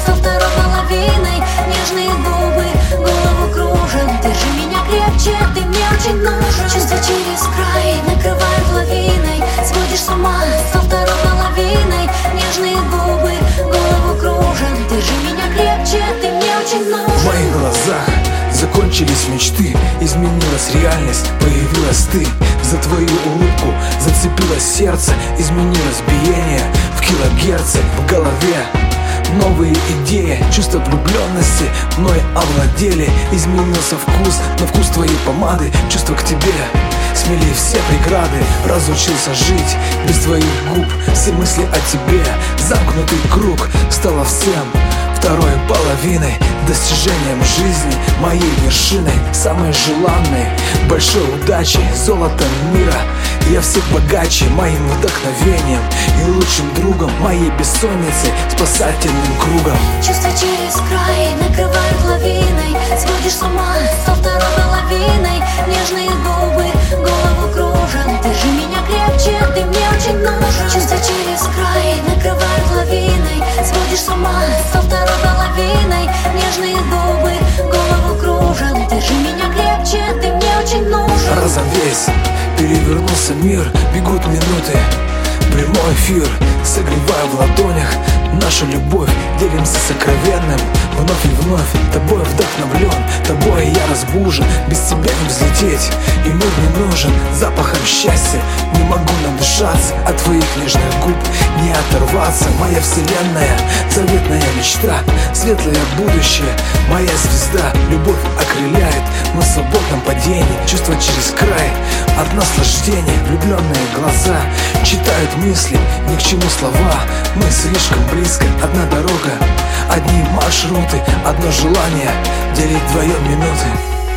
со второй половиной. Нежные губы, голову кружат. Держи меня крепче, ты мне очень нужен. Чувства через край накрывают лавиной. Сводишь с ума со второй половиной. Нежные губы, голову кружат. Держи меня крепче, ты мне очень нужен. В моих глазах закончились мечты, изменилась реальность, появилась ты. За твою улыбку зацепилось сердце, изменилось биение в килогерцы. В голове новые идеи, чувства влюбленности мной овладели. Изменился вкус, на вкус твоей помады, чувства к тебе смели все преграды. Разучился жить без твоих губ, все мысли о тебе. Замкнутый круг стало всем второй половиной, достижением жизни, моей вершиной, самой желанной, большой удачей, золотом мира. Я всех богаче, моим вдохновением и лучшим другом, моей бессонницей, спасательным кругом. Чувства через край накрывают лавиной. Сводишь с ума со второй половиной. Нежные губы, голову кружат. Держи меня крепче, ты мне очень нужен. Чувства через край накрывают лавиной. Сводишь с ума со второй половиной. Нежные губы, голову кружат. Держи меня крепче, ты мне очень нужен. Разом весь перевернулся мир, бегут минуты. Прямой эфир, согревая в ладонях нашу любовь, делимся сокровенным. Вновь и вновь тобой вдохновлен, тобой я разбужен. Без тебя не взлететь, и мир не нужен. Запахом счастья не могу надышаться, от твоих нежных губ не оторваться. Моя вселенная, заветная мечта, светлое будущее, моя звезда. Любовь окрыляет, мы в свободном падении. Чувства через край от наслаждения. Влюбленные глаза читают мысли, ни к чему слова. Мы слишком близко, одна дорога, одни маршруты, одно желание делить вдвоем минуты.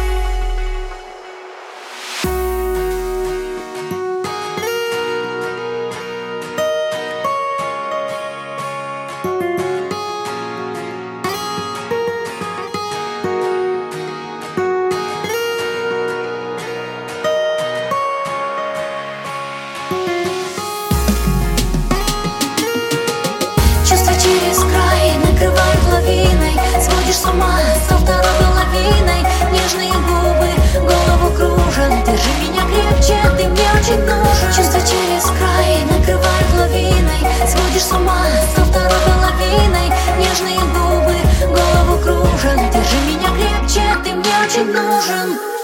Через край накрывают лавиной. Сводишь с ума со второй половиной. Нежные губы, голову кружат. Держи меня крепче, ты мне очень нужен. Чувства через край накрывают лавиной. Сводишь с ума со второй половиной. Нежные губы, голову кружат. Держи меня крепче, ты мне очень нужен.